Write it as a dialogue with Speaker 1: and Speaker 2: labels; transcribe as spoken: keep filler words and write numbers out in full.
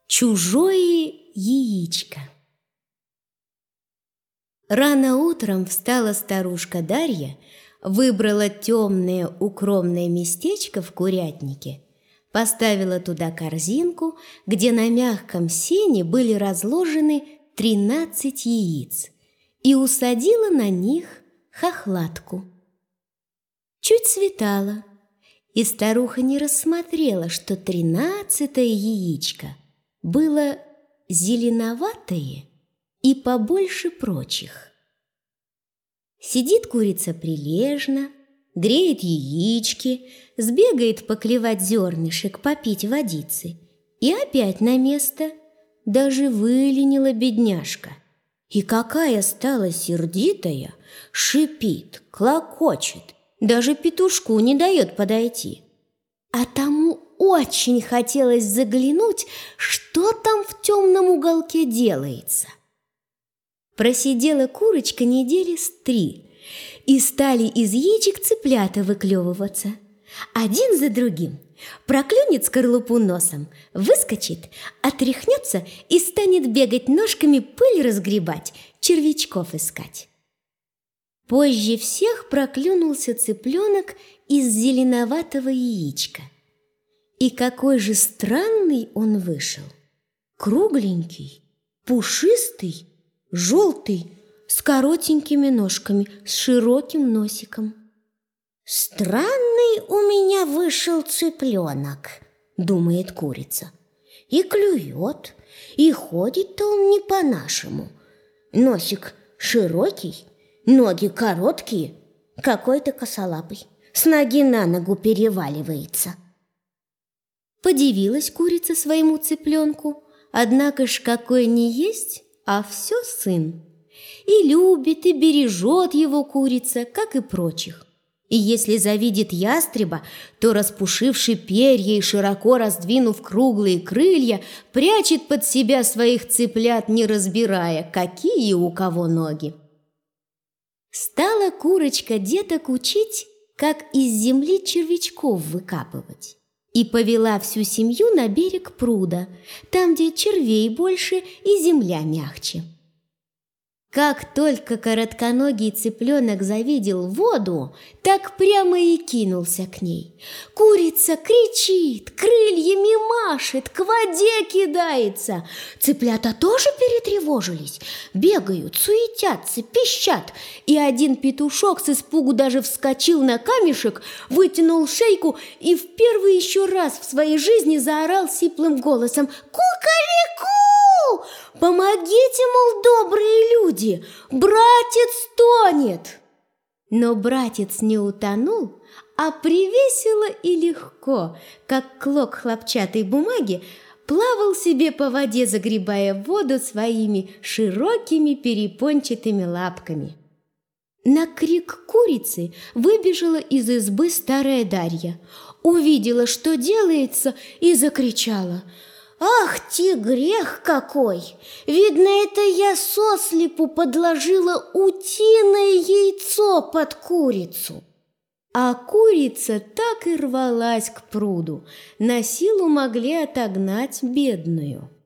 Speaker 1: Чужое яичко. Рано утром встала старушка Дарья, выбрала темное укромное местечко в курятнике, поставила туда корзинку, где на мягком сене были разложены тринадцать яиц, и усадила на них хохлатку. Чуть светало, и старуха не рассмотрела, что тринадцатое яичко было зеленоватое и побольше прочих. Сидит курица прилежно, греет яички, сбегает поклевать зернышек, попить водицы, и опять на место. Даже выленила бедняжка. И какая стала сердитая, шипит, клокочет, даже петушку не дает подойти. А тому очень хотелось заглянуть, что там в темном уголке делается. Просидела курочка недели с три, и стали из яичек цыплята выклевываться. Один за другим проклюнет скорлупу носом, выскочит, отряхнется и станет бегать ножками, пыль разгребать, червячков искать. Позже всех проклюнулся цыпленок из зеленоватого яичка. И какой же странный он вышел! Кругленький, пушистый, желтый, с коротенькими ножками, с широким носиком. «Странный у меня вышел цыпленок», — думает курица. «И клюет, и ходит-то он не по-нашему. Носик широкий, ноги короткие, какой-то косолапый, с ноги на ногу переваливается». Подивилась курица своему цыпленку, однако ж какой не есть, а все сын. И любит, и бережет его курица, как и прочих. И если завидит ястреба, то, распушивши перья и широко раздвинув круглые крылья, прячет под себя своих цыплят, не разбирая, какие у кого ноги. Стала курочка деток учить, как из земли червячков выкапывать, и повела всю семью на берег пруда, там, где червей больше и земля мягче. Как только коротконогий цыпленок завидел воду, так прямо и кинулся к ней. Курица кричит, крыльями машет, к воде кидается. Цыплята тоже перетревожились, бегают, суетятся, пищат. И один петушок с испугу даже вскочил на камешек, вытянул шейку и в первый еще раз в своей жизни заорал сиплым голосом: «Ку-ка-ри-ку! Помогите, мол, добрые люди! Братец тонет!» Но братец не утонул, а привесело и легко, как клок хлопчатой бумаги, плавал себе по воде, загребая воду своими широкими перепончатыми лапками. На крик курицы выбежала из избы старая Дарья, увидела, что делается, и закричала: «Ах ты, грех какой! Видно, это я сослепу подложила утиное яйцо под курицу!» А курица так и рвалась к пруду, на силу могли отогнать бедную.